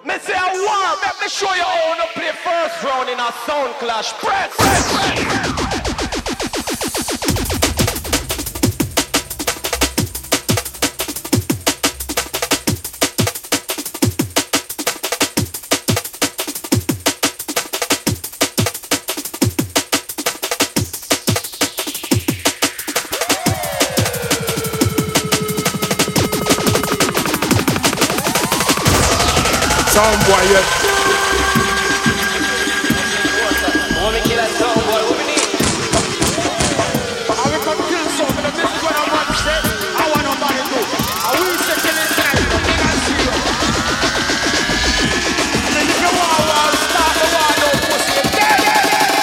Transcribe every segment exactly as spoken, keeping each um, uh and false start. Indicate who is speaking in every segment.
Speaker 1: Me say I want, let me show you how to play first round in a sound clash. Press, press, press.
Speaker 2: Sound boy, yeah.
Speaker 1: Want me kill that sound boy? What we need?
Speaker 3: I will come kill some, but this is what I want to say. I want nobody to do. I will say kill it tonight. Big and serious. And if you want war, start the war, no pussy. Dead, dead,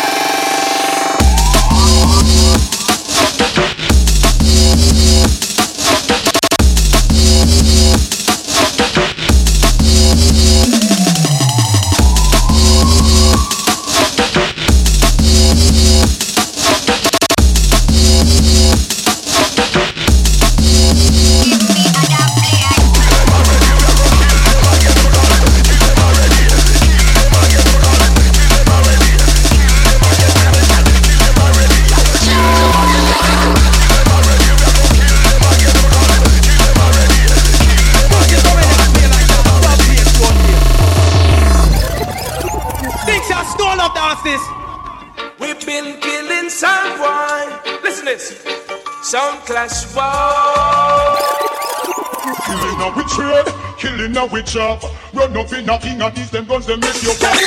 Speaker 4: We've been killing someone. Listen this. Sound clash war.
Speaker 5: Killing a witch red, killing a witch up. Run up in a king of these them guns them make you pop.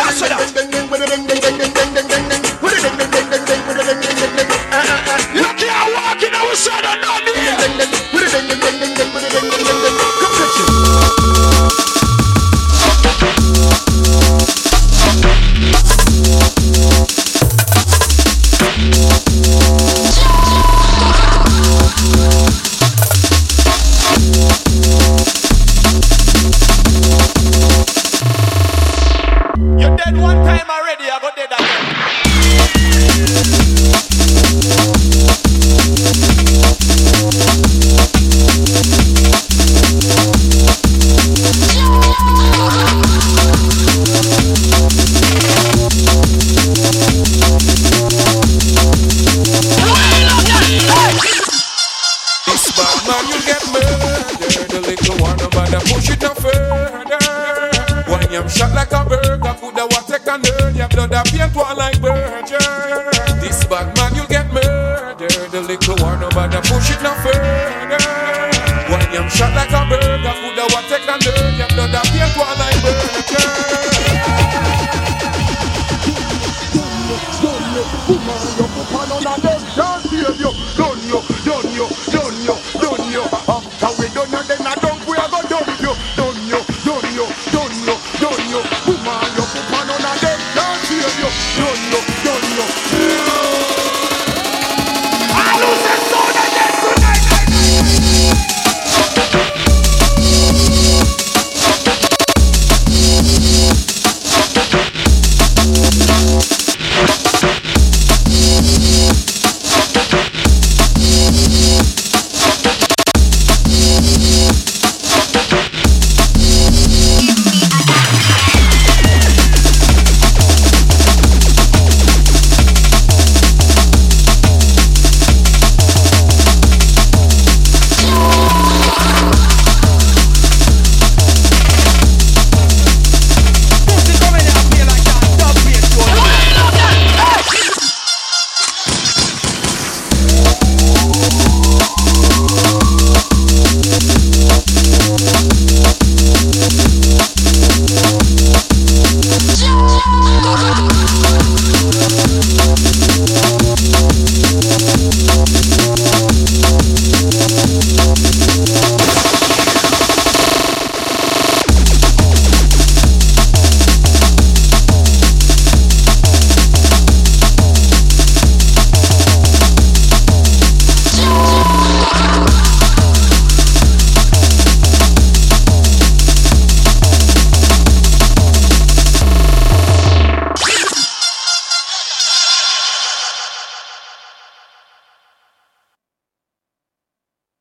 Speaker 3: you can't walk in our shadow, no me. Come catch you.
Speaker 1: You're dead one time already, I got dead again.
Speaker 2: This bad man, you get murdered. The little one about to push it no further. When I'm shot like a burger, coulda what take a nerd. Your blood a paint one like Virgin.